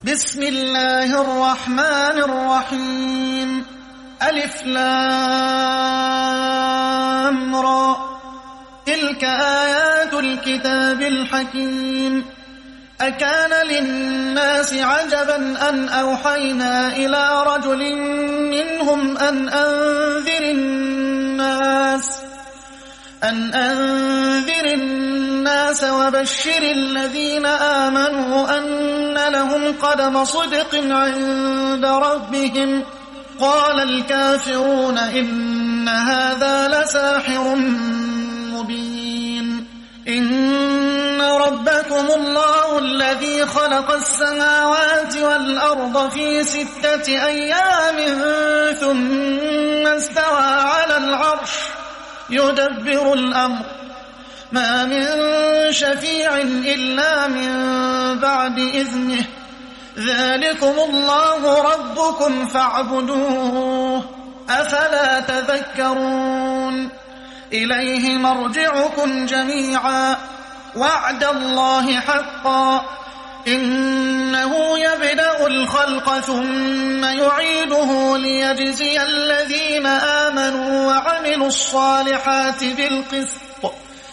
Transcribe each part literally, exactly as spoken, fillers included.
بسم الله الرحمن الرحيم. ألف لام را، تلك آيات الكتاب الحكيم. أكان للناس عجبا أن أوحينا إلى رجل منهم أن أنذر الناس أن أنذر الناس وبشر الذين آمنوا أن لهم قدم صدق عند ربهم. قال الكافرون إن هذا لساحر مبين. إن ربكم الله الذي خلق السماوات والأرض في ستة أيام ثم استوى على العرش يدبر الأمر، ما من شفيع إلا من بعد إذنه. ذلكم الله ربكم فاعبدوه، أفلا تذكرون. إليه مرجعكم جميعا، وعد الله حقا. إنه يبدأ الخلق ثم يعيده ليجزي الذين آمنوا وعملوا الصالحات بالقسط،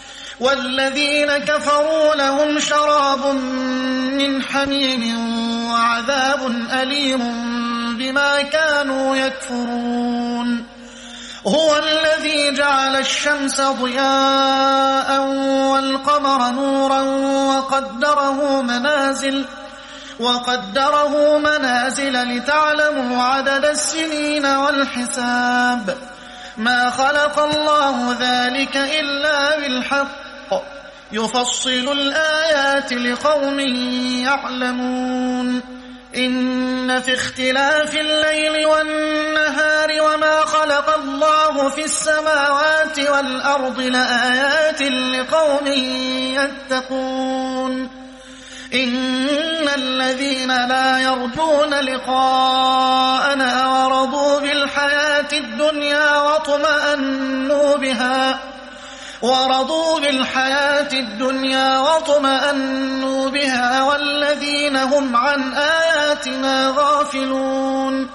والذين كفروا لهم شراب من حميم وعذاب أليم بما كانوا يكفرون. هو الذي جعل الشمس ضياء والقمر نورا وقدره منازل وقدره منازل لتعلموا عدد السنين والحساب. ما خلق الله ذلك إلا بالحق، يفصل الآيات لقوم يعلمون. إن في اختلاف الليل والنهار وما خلق الله في السماوات والأرض لآيات لقوم يتقون. إن الذين لا يرجون لقاءنا ورضوا بالحياة الدنيا واطمأنوا بها ورضوا بالحياة الدنيا واطمأنوا بها والذين هم عن آياتنا غافلون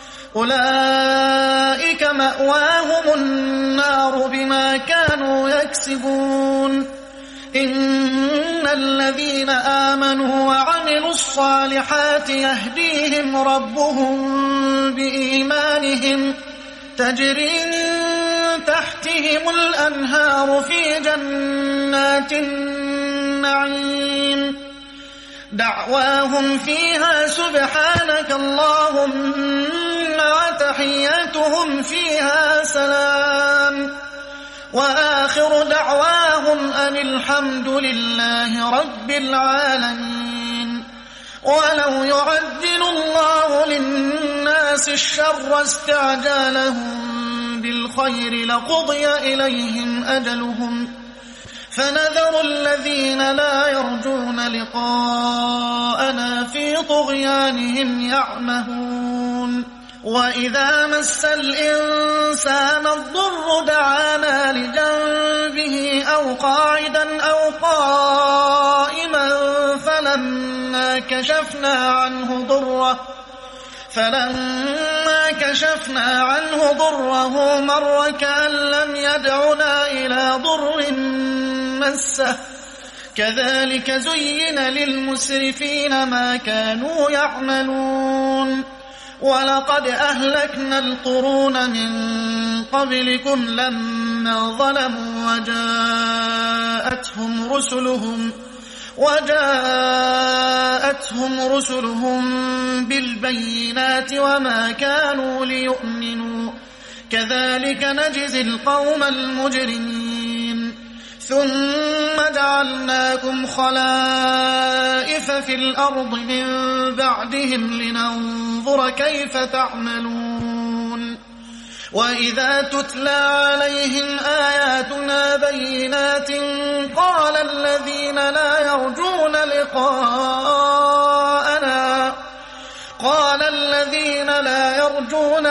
أولئك مأواهم النار بما كانوا يكسبون. إن الذين آمنوا وعملوا الصالحات يهديهم ربهم بإيمانهم، تجري من تحتهم الأنهار في جنات النعيم. دعواهم فيها سبحانك اللهم وتحياتهم فيها سلام، وآخر دعواهم أن الحمد لله رب العالمين. ولو يعجل الله للناس الشر استعجالهم بالخير لقضي إليهم أجلهم، فنذر الذين لا يرجون لقاءنا في طغيانهم يعمهون. وإذا مس الإنسان الضر دعانا لجنبه أو قاعدا أو قائما فلما كشفنا عنه ضره فلما كشفنا عنه ضره مر كأن لم يدعنا إلى ضر مسه. كذلك زين للمسرفين ما كانوا يعملون. ولقد أهلكنا القرون من قبلكم لما ظلموا وجاءتهم رسلهم وجاءتهم رسلهم بالبينات وما كانوا ليؤمنوا، كذلك نجزي القوم المجرمين. ثم جعلناكم خلائف في الأرض من بعدهم لننظر كيف تعملون. وإذا تتلى عليهم آياتنا بينات قال الذين لا يرجون لقاءنا قال الذين لا يرجون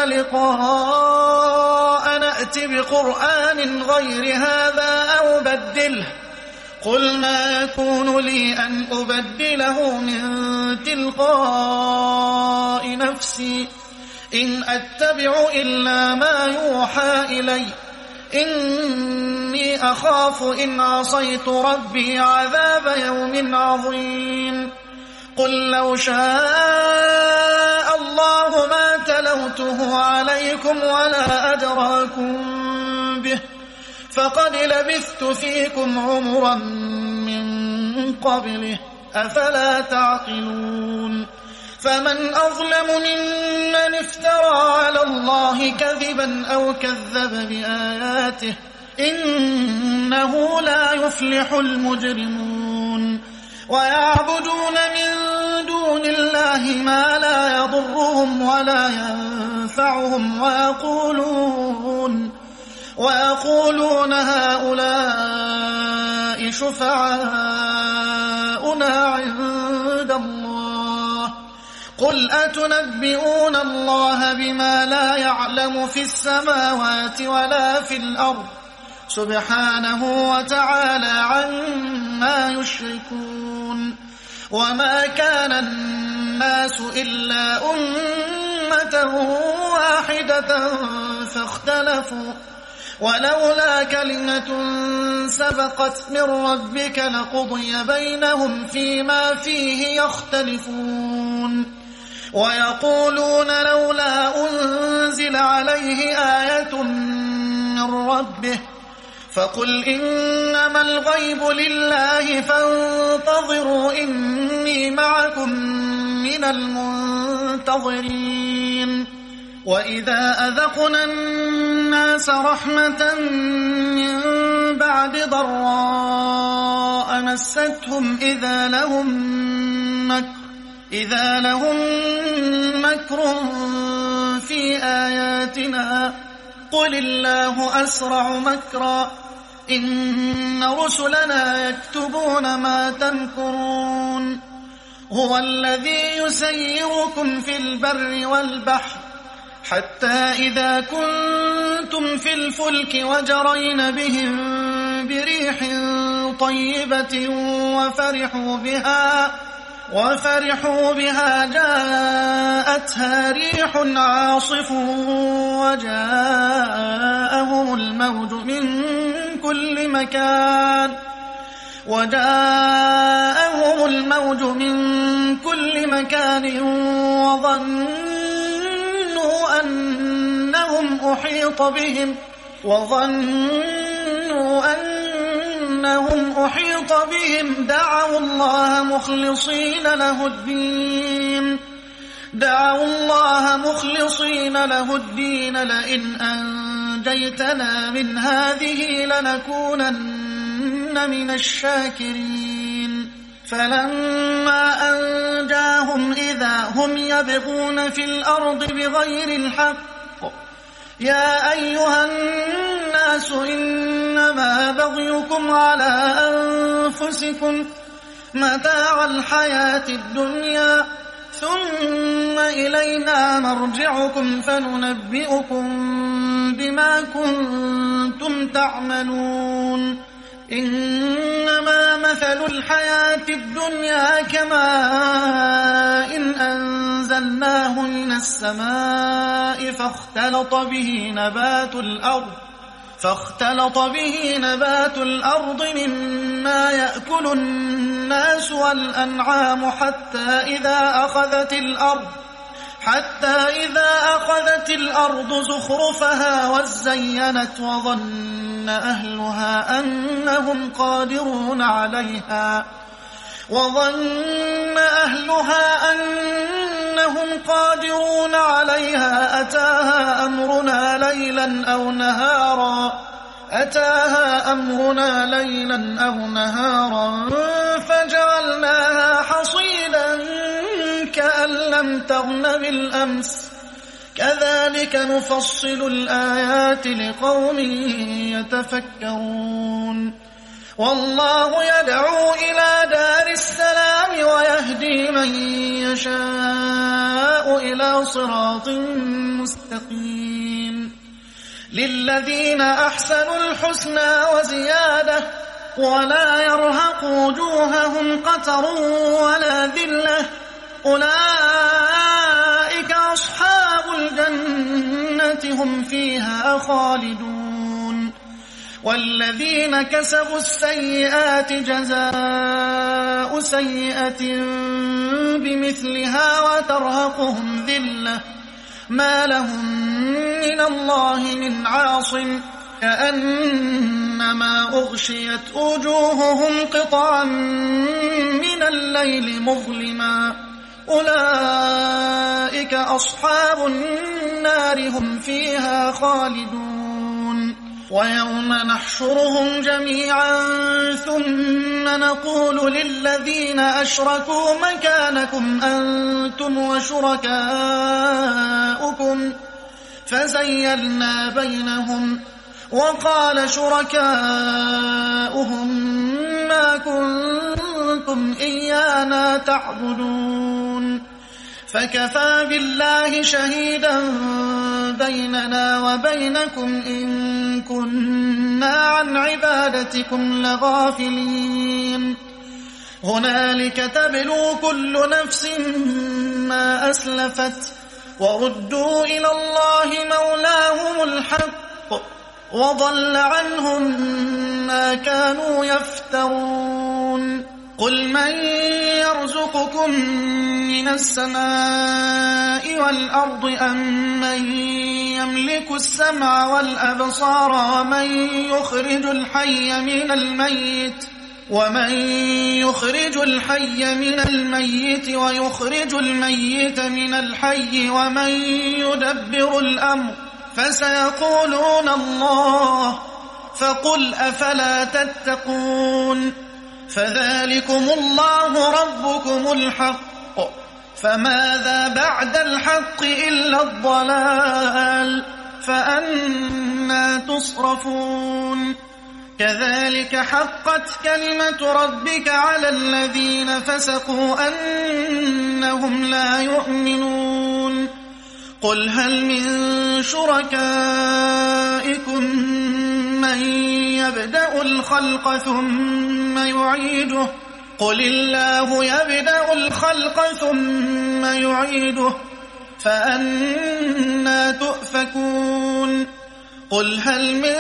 لقاءنا ائت بقرآن غير هذا أو بدله قل ما يكون لي أن أبدله من تلقاء نفسي إن أتبع إلا ما يوحى إلي إني أخاف إن عصيت ربي عذاب يوم عظيم قل لو شاء الله ما تلوته عليكم ولا أدراكم به فقد لبثت فيكم عمرا من قبله أفلا تعقلون فمن أظلم ممن افترى على الله كذبا أو كذب بآياته إنه لا يفلح المجرمون ويعبدون من دون الله ما لا يضرهم ولا ينفعهم ويقولون ويقولون هؤلاء شفعاؤنا عند الله قل أتنبئون الله بما لا يعلم في السماوات ولا في الأرض سبحانه وتعالى عما يشركون وما كان الناس إلا أمة واحدة فاختلفوا ولولا كلمة سبقت من ربك لقضي بينهم فيما فيه يختلفون ويقولون لولا أنزل عليه آية من ربه فقل إنما الغيب لله فانتظروا إني معكم من المنتظرين وإذا أذقنا الناس رحمة من بعد ضراء مستهم إذا لهم مكر إذا لهم مكر في آياتنا قل الله أسرع مكرا إن رسلنا يكتبون ما تمكرون هو الذي يسيركم في البر والبحر حتى إذا كنتم في الفلك وجرين بهم بريح طيبة وفرحوا بها وفرحوا بها جاءتها ريح عاصف وجاءهم الموج من كل مكان وجاءهم الموج من كل مكان وظنوا أنهم أحيط بهم وظنوا أنهم أحيط بهم دعوا الله مخلصين له الدين دعوا الله مخلصين له الدين لئن أنجيتنا من هذه لنكونن من الشاكرين فلما أنجاهم إذا هم يبغون في الأرض بغير الحق يا أيها الناس إنما بغيكم على أنفسكم متاع الحياة الدنيا ثم إلينا مرجعكم فننبئكم بما كنتم تعملون إنما مثل الحياة الدنيا كماء إن أنزلناه من السماء فاختلط به نبات الأرض فاختلط به نبات الأرض مما يأكل الناس والأنعام حتى إذا أخذت الأرض حتى إذا أخذت الأرض زخرفها وزينت وظن أهلها أنهم قادرون عليها وظن أهلها أنهم قادرون عليها أتاها أمرنا ليلا أو نهارا أتاها أمرنا ليلا أو نهارا فجعلناها حصيدا كأن لم تغن بالأمس كذلك نفصل الآيات لقوم يتفكرون والله يدعو إلى دار السلام ويهدي من يشاء إلى صراط مستقيم للذين أحسنوا الحسنى وزيادة ولا يرهق وجوههم قتر ولا ذلة أولئك أصحاب الجنة هم فيها خالدون والذين كسبوا السيئات جزاء سيئة بمثلها وترهقهم ذلة ما لهم من الله من عاصم كأنما أغشيت وجوههم قطعا من الليل مظلما أولئك أصحاب النار هم فيها خالدون ويوم نحشرهم جميعا ثم نقول للذين أشركوا مكانكم أنتم وشركاؤكم فزيلنا بينهم وقال شركاؤهم ما كنتم إيانا تعبدون فكفى بالله شهيدا بيننا وبينكم إن كنا عن عبادتكم لغافلين هنالك تبلو كل نفس ما أسلفت وردوا إلى الله مولاهم الحق وضل عنهم ما كانوا يفترون قل من يرزقكم من السماء والأرض أم من يملك السمع والأبصار ومن يخرج الحي من الميت ومن يخرج الحي من الميت ويخرج الميت من الحي ومن يدبر الأمر فسيقولون الله فقل أفلا تتقون فذلكم الله ربكم الحق فماذا بعد الحق إلا الضلال فأنى تصرفون كذلك حقت كلمة ربك على الذين فسقوا أنهم لا يؤمنون قل هل من شركائكم من يبدأ الخلق ثم يعيده قل الله يبدأ الخلق ثم يعيده فأنى تؤفكون قل هل من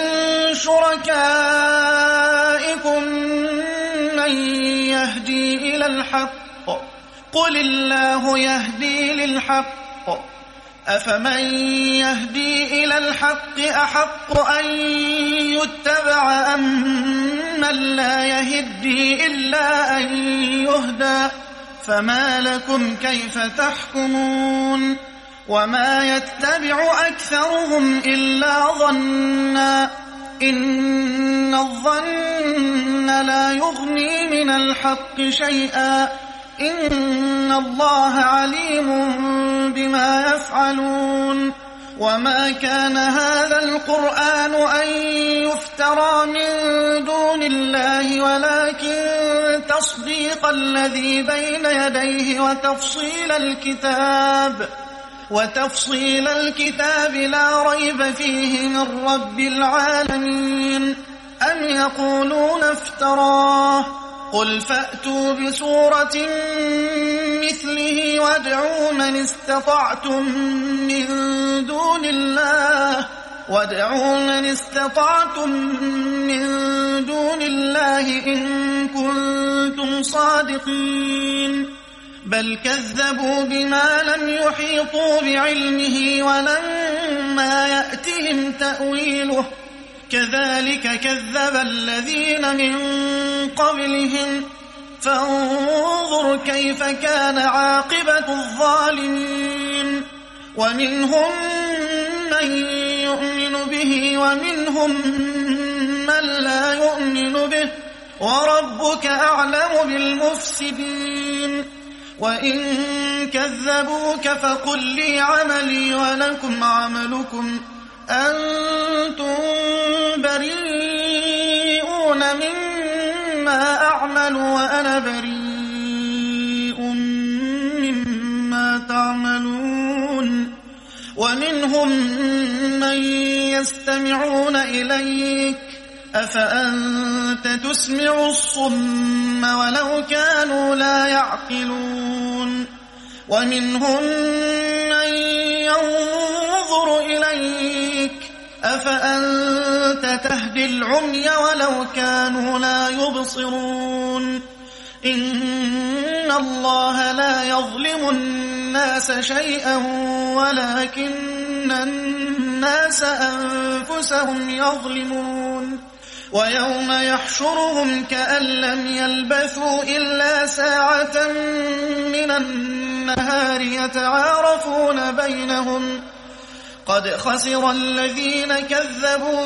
شركائكم من يهدي إلى الحق قل الله يهدي للحق أفمن يهدي إلى الحق أحق أن يتبع أم من لا يهدي إلا أن يهدى فما لكم كيف تحكمون وما يتبع أكثرهم إلا ظنا إن الظن لا يغني من الحق شيئا إن الله عليم بما يفعلون وما كان هذا القرآن أن يفترى من دون الله ولكن تصديق الذي بين يديه وتفصيل الكتاب وتفصيل الكتاب لا ريب فيه من رب العالمين أم يقولون افتراه قل فأتوا بسورة مثله وادعوا من استطعتم من دون الله وادعوا من استطعتم من دون الله إن كنتم صادقين بل كذبوا بما لم يحيطوا بعلمه ولما يأتهم تأويله كذلك كذب الذين من قبلهم فانظر كيف كان عاقبة الظالمين ومنهم من يؤمن به ومنهم من لا يؤمن به وربك أعلم بالمفسدين وإن كذبوك فقل لي عملي ولكم عملكم أنتم بريئون مما أعمل وأنا بريء مما تعملون ومنهم من يستمعون إليك أفأنت تسمع الصم ولو كانوا لا يعقلون ومنهم من ينظر إليك أفأنت تهدي العمي ولو كانوا لا يبصرون إن الله لا يظلم الناس شيئا ولكن الناس أنفسهم يظلمون ويوم يحشرهم كأن لم يلبثوا إلا ساعة من النهار يتعارفون بينهم قد خسر الذين كذبوا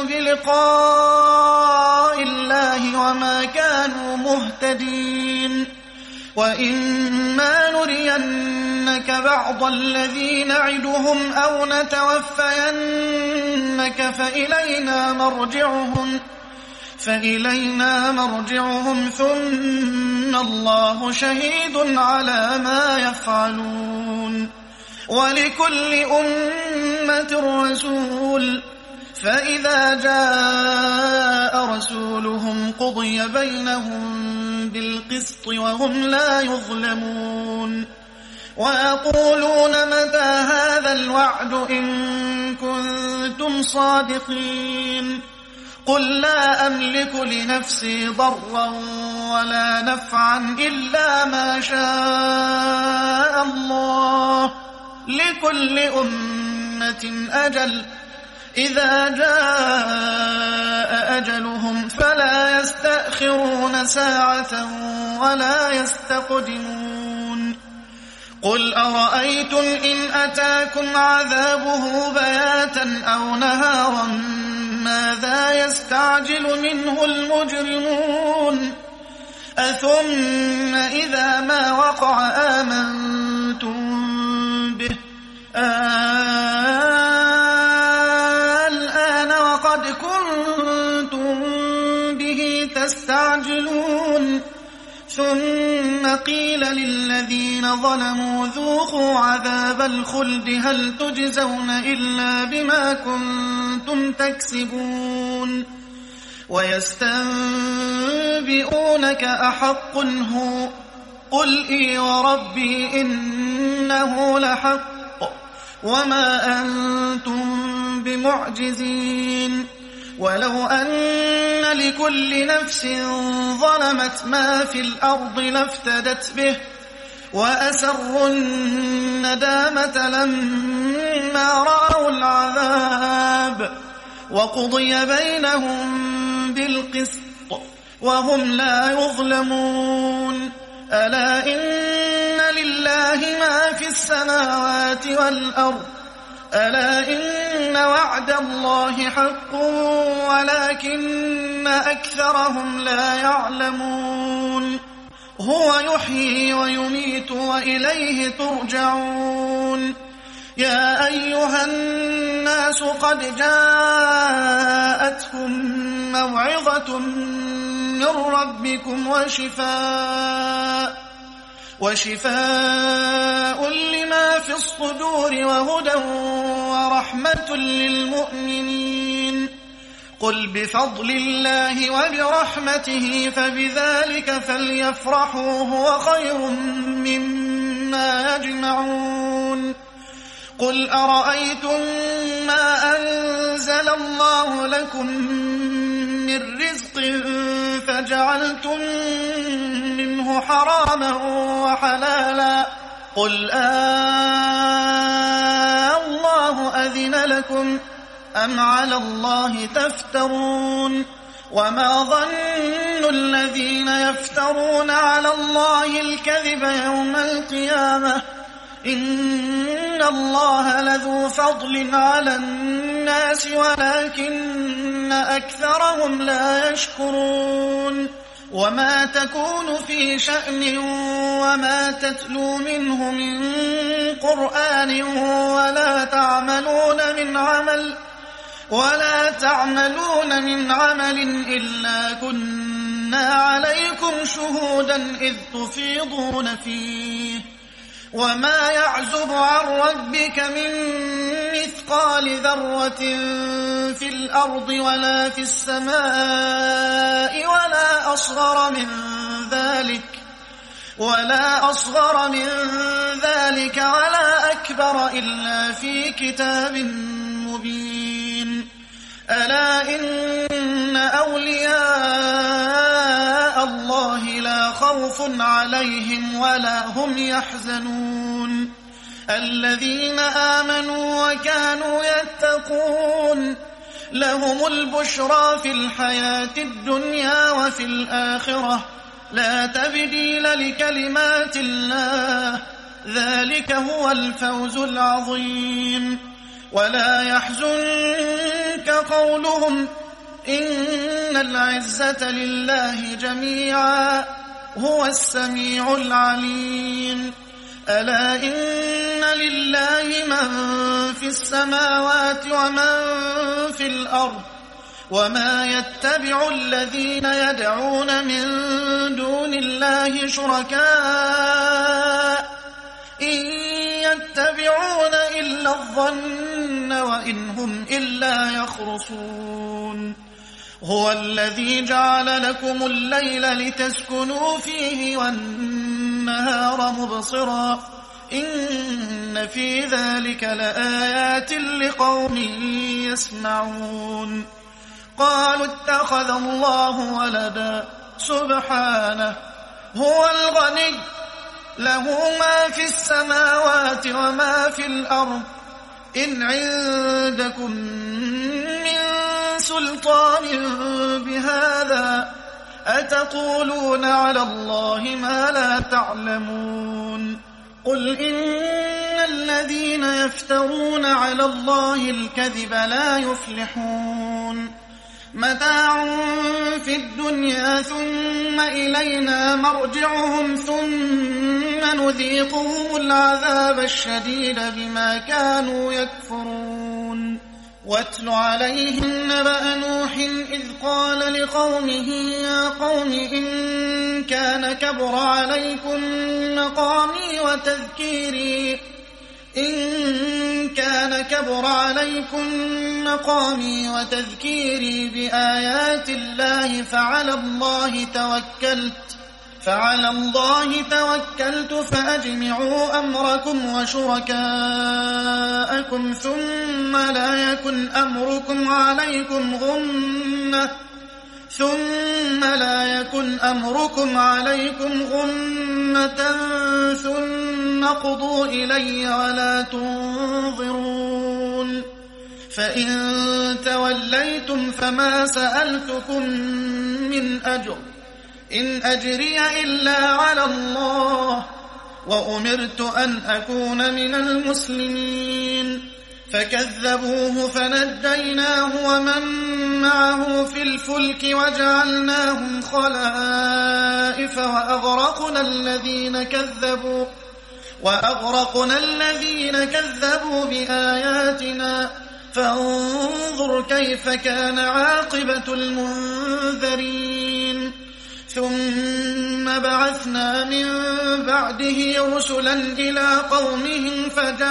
بلقاء الله وما كانوا مهتدين وإما نرينك بعض الذي نعدهم أو نتوفينك فإلينا مرجعهم فإلينا مرجعهم ثم الله شهيد على ما يفعلون ولكل أمة رسول فإذا جاء رسولهم قضي بينهم بالقسط وهم لا يظلمون ويقولون متى هذا الوعد إن كنتم صادقين قل لا أملك لنفسي ضرا ولا نفعا إلا ما شاء الله لكل أمة أجل إذا جاء أجلهم فلا يستأخرون ساعة ولا يستقدمون قل أرأيتم إن أتاكم عذابه بياتا أو نهارا ماذا يستعجل منه المجرمون أثم إذا ما وقع آمنتم به الآن وقد كنتم به تستعجلون ثم قيل للذين ظلموا ذوقوا عذاب الخلد هل تجزون إلا بما كنتم تكسبون ويستنبئونك أحق هو قل إي وربي إنه لحق وما أنتم بمعجزين ولو أن لكل نفس ظلمت ما في الأرض لافتدت به وأسروا الندامة لما رأوا العذاب وقضي بينهم بالقسط وهم لا يظلمون ألا إن لله ما في السماوات والأرض ألا إن وعد الله حق ولكن أكثرهم لا يعلمون هو يحيي ويميت وإليه ترجعون يا أيها الناس قد جاءتكم موعظة من ربكم وشفاء وشفاء لما في الصدور وهدى ورحمة للمؤمنين قل بفضل الله وبرحمته فبذلك فليفرحوا هو خير مما يجمعون قل أرأيتم ما أنزل الله لكم من رزق فجعلتم منه حراما وحلالا قل آه الله أذن لكم أم على الله تفترون وما ظن الذين يفترون على الله الكذب يوم القيامة إن الله لذو فضل على الناس ولكن أكثرهم لا يشكرون وما تكون في شأن وما تتلو منه من قرآن ولا تعملون من عمل ولا تعملون من عمل إلا كنا عليكم شهودا إذ تفيضون فيه وما يعزب عن ربك من مثقال ذرة في الأرض ولا في السماء ولا أصغر من ذلك ولا أصغر من ذلك ولا أكبر إلا في كتاب مبين. ألا إن أولياء الله لا خوف عليهم ولا هم يحزنون الذين آمنوا وكانوا يتقون لهم البشرى في الحياة الدنيا وفي الآخرة لا تبديل لكلمات الله ذلك هو الفوز العظيم. ولا يحزنك قولهم إن العزة لله جميعا هو السميع العليم. ألا إن لله من في السماوات ومن في الأرض وما يتبع الذين يدعون من دون الله شركاء إن يتبعون إلا الظن وإن هم إلا يخرصون. هو الذي جعل لكم الليل لتسكنوا فيه والنهار مبصرا إن في ذلك لآيات لقوم يسمعون. قالوا اتخذ الله ولدا سبحانه هو الغني له ما في السماوات وما في الأرض إن عندكم من سلطان بهذا أتقولون على الله ما لا تعلمون. قل إن الذين يفترون على الله الكذب لا يفلحون متاع في الدنيا ثم إلينا مرجعهم ثم نذيقهم العذاب الشديد بما كانوا يكفرون. واتل عليهم نبأ نوح إذ قال لقومه يا قوم إن كان كبر عليكم مقامي وتذكيري إن كان كبر عليكم مقامي وتذكيري بآيات الله فعلى الله توكلت فعلى الله توكلت فأجمعوا أمركم وشركاءكم ثم لا يكن أمركم عليكم غمة ثم لا يكن أمركم عليكم غمة ثم قضوا إلي ولا تنظرون. فإن توليتم فما سألتكم من أجر إن أجري إلا على الله وأمرت أن أكون من المسلمين. فكذبوه فنجيناه ومن معه في الفلك وجعلناهم خلائف وأغرقنا الذين كذبوا وأغرقنا الذين كذبوا بآياتنا فانظر كيف كان عاقبة المنذرين. ثم بعثنا من بعده رسلا إلى قومهم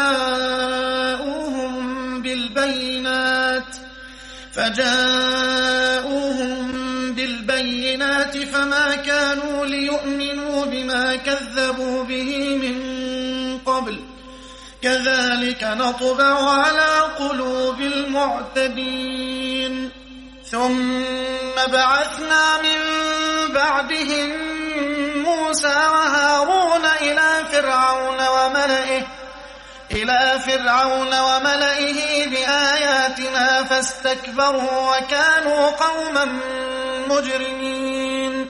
فجاءوهم بالبينات فجاءوهم بالبينات فما كانوا ليؤمنوا بما كذبوا به من قبل كذلك نطبع على قلوب المعتدين. ثم بعثنا من بعدهم موسى وهارون إلى فرعون وملئه إلى فرعون وملئه بآياتنا فاستكبروا وكانوا قوما مجرمين.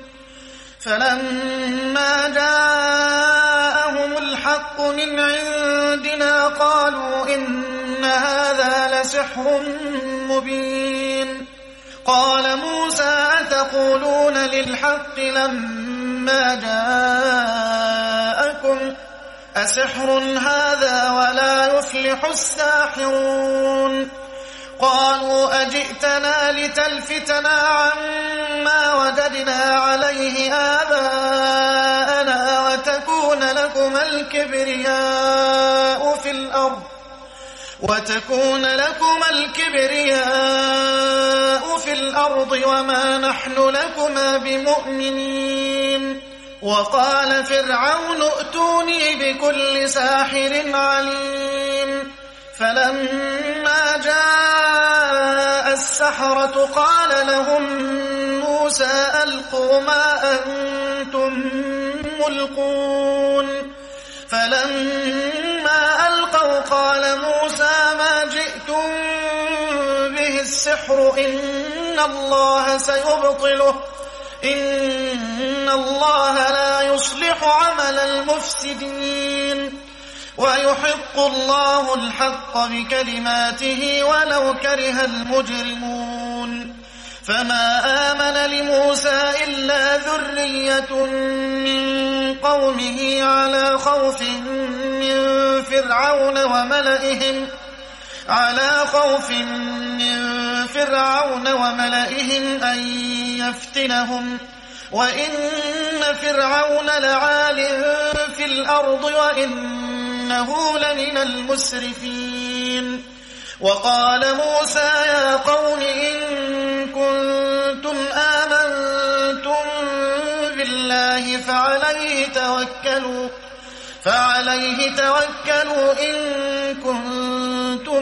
فلما جاءهم الحق من عندنا قالوا إن هذا لسحر مبين. قال موسى أتقولون للحق لما جاءكم أسحر هذا ولا يفلح الساحرون. قالوا أجئتنا لتلفتنا عما وجدنا عليه آباءنا وتكون لكما الكبرياء في الأرض وتكون لكما الكبرياء في الأرض وما نحن لكما بمؤمنين. وقال فرعون ائتوني بكل ساحر عليم. فلما جاء السحرة قال لهم موسى ألقوا ما أنتم ملقون. فلما ألقوا قال موسى ما جئتم به السحر إن الله سيبطله إن الله لا يصلح عمل المفسدين ويحق الله الحق بكلماته ولو كره المجرمون. فما آمن لموسى إلا ذرية من قومه على خوف من فرعون وملئهم على خوف من فرعون وملئهم أن يفتنهم وإن فرعون لعال في الأرض وإنه لمن المسرفين. وقال موسى يا قوم إن كنتم آمنتم بالله فعليه توكلوا فعليه توكلوا إن كنتم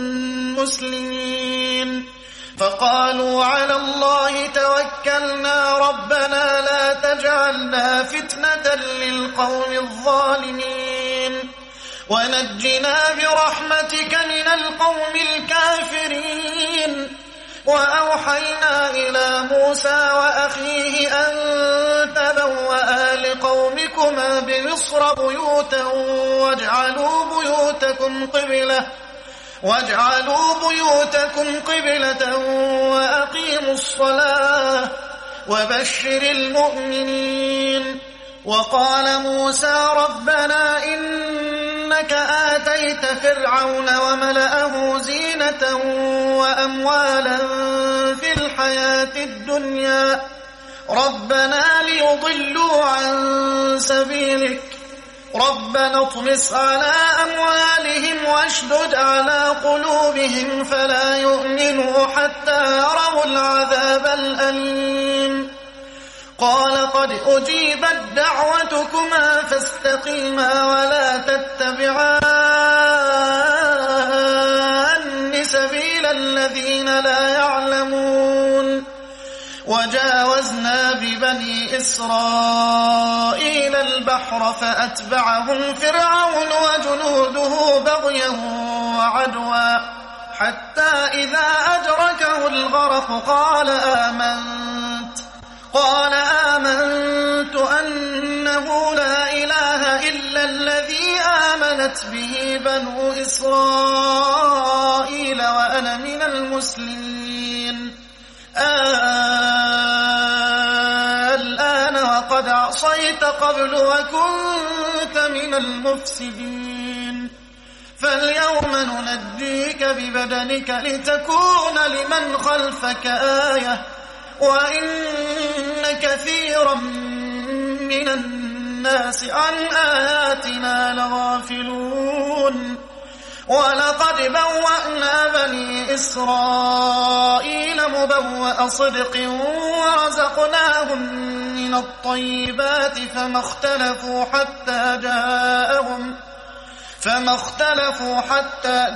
مسلمين. فقالوا على الله توكلنا ربنا لا تجعلنا فتنة للقوم الظالمين ونجنا برحمتك من القوم الكافرين. وأوحينا إلى موسى وأخيه أن تبوأ لقومكما بمصر بيوتا واجعلوا بيوتكم قبلة واجعلوا بيوتكم قبلة وأقيموا الصلاة وبشر المؤمنين. وقال موسى ربنا إنك آتيت فرعون وملأه زينة وأموالا في الحياة الدنيا ربنا ليضلوا عن سبيلك ربنا اطمس على أموالهم واشدد على قلوبهم فلا يؤمنوا حتى يروا العذاب الأليم. قال قد أجيبت دعوتكما فاستقيما ولا تتبعان سبيل الذين لا يعلمون. وجاوزنا ببني إسرائيل البحر فأتبعهم فرعون وجنوده بغيا وعدوا حتى إذا أدركه الغرق قال آمنت قال آمنت أنه لا إله إلا الذي آمنت به بنو إسرائيل وأنا من المسلمين. الآن وقد عصيت قبل وكنت من المفسدين فاليوم ننجيك ببدنك لتكون لمن خلفك آية وإن كثيرا من الناس عن آياتنا لغافلون. ولقد بوأنا بني إسرائيل مبوأ صدق ورزقناهم من الطيبات فما اختلفوا حتى جاءهم فما اختلفوا حتى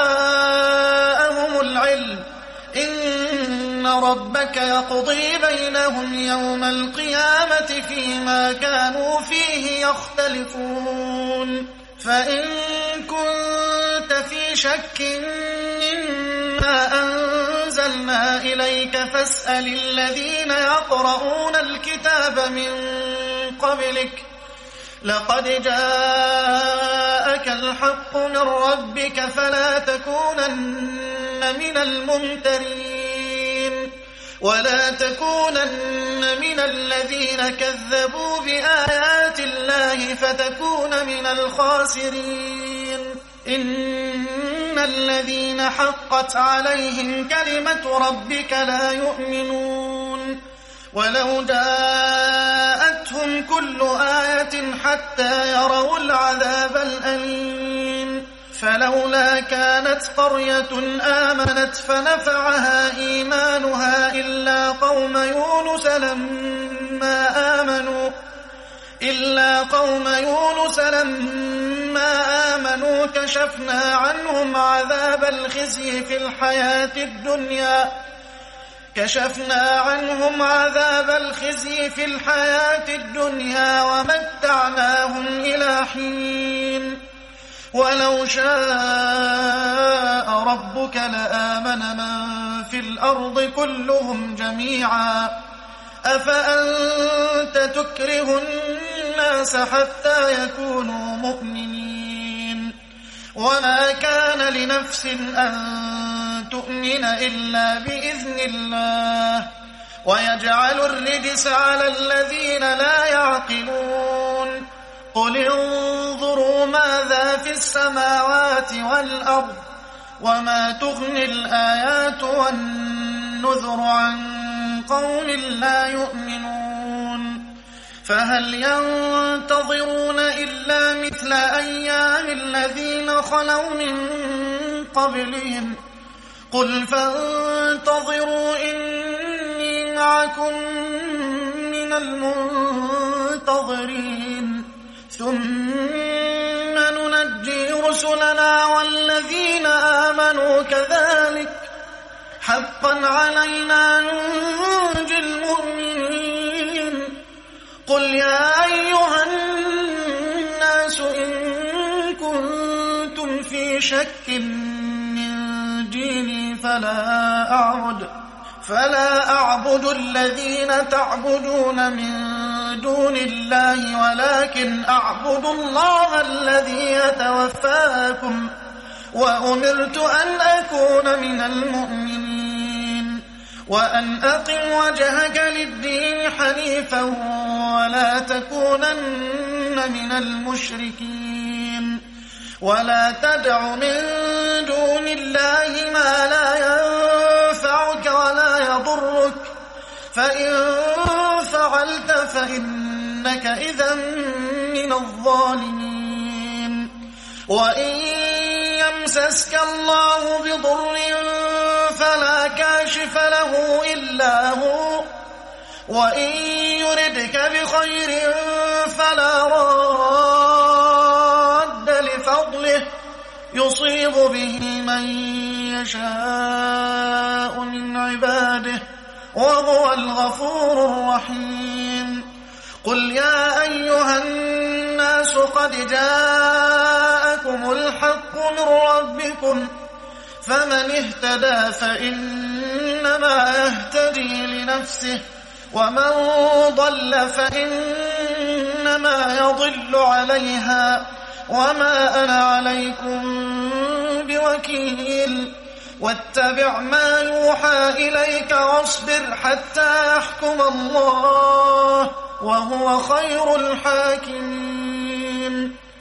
جاءهم العلم إن ربك يقضي بينهم يوم القيامة فيما كانوا فيه يختلفون. فإن كنت في شك مما أنزلنا إليك فاسأل الذين يقرؤون الكتاب من قبلك لقد جاءك الحق من ربك فلا تكونن من الممترين ولا تكونن من الذين كذبوا بآيات الله فتكون من الخاسرين. إن الذين حقت عليهم كلمة ربك لا يؤمنون ولو جاءتهم كل آية حتى يروا العذاب الأليم فلولا كانت قرية آمنت فنفعها إيمانها إلا قوم يونس لما آمنوا إلا قوم يونس لما آمنوا كشفنا عنهم عذاب الخزي في الحياة الدنيا كشفنا عنهم عذاب الخزي في الحياة الدنيا ومتعناهم إلى حين ولو شاء ربك لآمن من في الأرض كلهم جميعا أفأنت تكره الناس حتى يكونوا مؤمنين وما كان لنفس أن تؤمن إلا بإذن الله ويجعل الرجس على الذين لا يعقلون قل انظروا ماذا في السماوات والأرض وما تغني الآيات والنذر عن قوم لا يؤمنون فهل ينتظرون إلا مثل أيام الذين خلوا من قبلهم قل فانتظروا إني معكم من المنتظرين ثم ننجي رسلنا والذين آمنوا كذلك حقا علينا ننجي المؤمنين قل يا أيها الناس إن كنتم في شك من ديني فلا أعبد فلا أعبد الذين تعبدون من دون الله ولكن أعبد الله الذي يتوفاكم وأمرت أن أكون من المؤمنين وأن أقم وجهك للدين حنيفا ولا تكونن من المشركين ولا تدع من دون الله ما لا ينفعك ولا يضرك فإن فعلت فإنك إذا من الظالمين وإن يمسسك الله بضر فلا كاشف له إلا هو وإن يردك بخير فلا راد لفضله يصيب به من يشاء من عباده وهو الغفور الرحيم قل يا أيها الناس قد جاءكم الحق من ربكم فمن اهتدى فإنما يهتدي لنفسه ومن ضل فإنما يضل عليها وما أنا عليكم بوكيل واتبع ما يوحى إليك واصبر حتى يحكم الله وهو خير الحاكمين